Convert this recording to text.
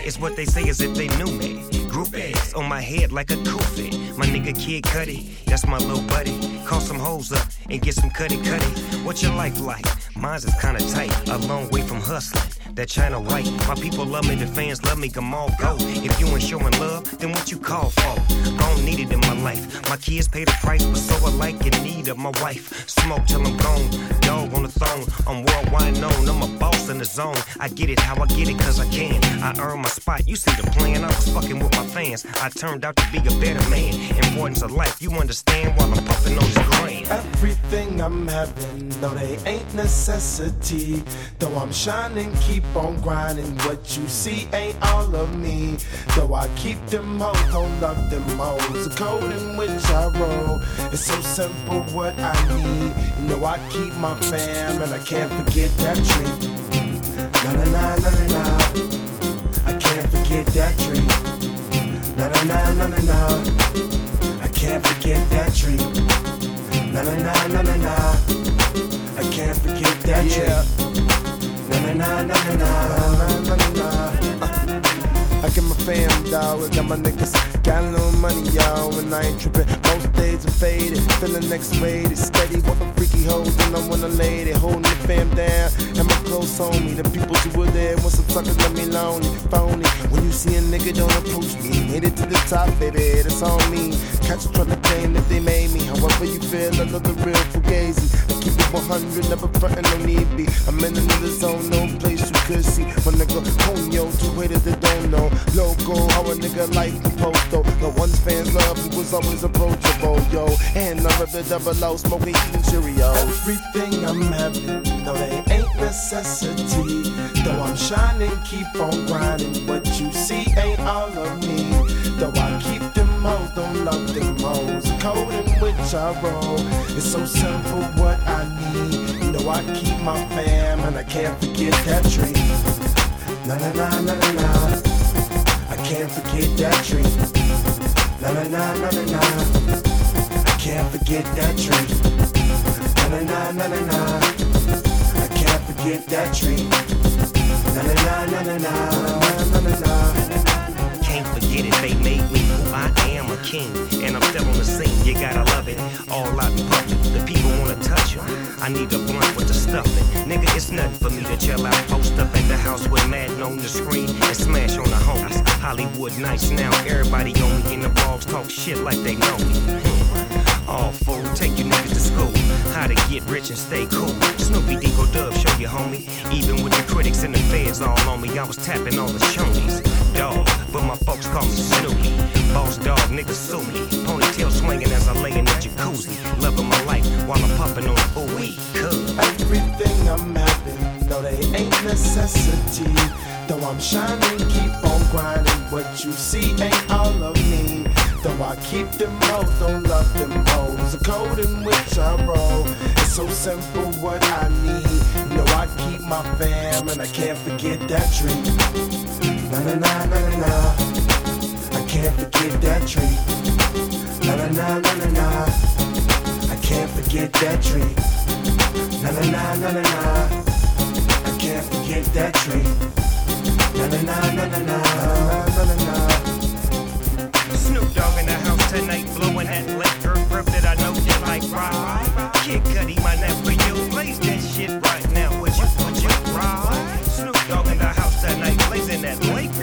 It's what they say as if they knew me. Group A's on my head like a kufi. My nigga Kid Cudi, that's my little buddy. Call some hoes up and get some cutty. What's your life like? Mine's is kinda tight, a long way from hustling. That China white, my people love me, the fans love me, come all go. If you ain't showing love, then what you call for? Gon' need it in my life. My kids pay the price, but so I like in need of my wife. Smoke till I'm gone, dog on the throne. I'm worldwide known, I'm a boss in the zone. I get it how I get it, cause I can. I earn my spot, you see the plan, I was fucking with my fans. I turned out to be a better man. Importance of life, you understand while I'm puffing on this grain. Everything I'm having, though they ain't necessity. Though I'm shining, keep on grinding. What you see ain't all of me. Though I keep them hoes, don't love them hoes. The code in which I roll, it's so simple what I need. You know I keep my fam and I can't forget that tree. Na na na na na na. I can't forget that tree. Na na na na na na. I can't forget that tree. Na na na na na na. I can't forget that tree. Na na na na na na na na. I get my fam, dawg, I got my niggas. Got a little money, y'all, and I ain't trippin'. Most days I'm faded, feeling X-rated. Steady, want the freaky hoes, and I want a lady. Holding the fam down, and my close homie. The people who were there, want some suckers, let me lonely, phony. When you see a nigga, don't approach me. Made it to the top, baby, that's on me. Catch trying to claim that they made me. However you feel, I love the real fugazi. I keep it 100, never frontin', no need be. I'm in another zone, no place you could see. My nigga, Ponyo, two haters that don't know. Loco, how a nigga life composed though. No one's fans love who was always approachable, yo. And I rub the double O, smoking, eating Cheerios. Everything I'm having, no, they ain't necessity. Though I'm shining, keep on grinding. What you see ain't all of me. Though I keep them hoes, don't love them hoes. The code in which I roll, it's so simple what I need. You know I keep my fam and I can't forget that tree. Na na na na na na. I can't forget that tree. Na na na na na na. I can't forget that tree. Na na na na na na. I can't forget that tree. Na na na na na na na na. Can't forget it, they made me who I am, a king. And I'm still on the scene, you gotta love it. All out in public, the people wanna touch you. I need a blunt with the stuffing. Nigga, it's nothing for me to chill out, post up at the house with Madden on the screen and smash on the homies. Hollywood nights now, everybody on me in the blogs talk shit like they know me. All fool, take you niggas to school. How to get rich and stay cool. Snoopy Deco Dub, show you homie. Even with the critics and the feds all on me, I was tapping all the shonies. Dog, but my folks call me Snoopy. Boss dog, niggas sue me. Ponytail swinging as I lay in the jacuzzi. Loving my life while I'm puffing on the ooh-wee. Everything I'm having, no, they ain't necessity. Though I'm shining, keep on grinding. What you see ain't all of me. Though I keep them hoes, don't love them hoes. The code in which I roll, it's so simple what I need. You know I keep my fam and I can't forget that tree. Na na na na na na. I can't forget that tree. Na na na na na na. I can't forget that tree. Na na na na na na. I can't forget that tree. Na na na na na na na na. Snoop Dogg in the house tonight, blowing that liquor grip that I know you like, right? Kid Cudi, my nephew, blaze that shit right now. Would you ride? Snoop Dogg in the house tonight, blazing that liquor.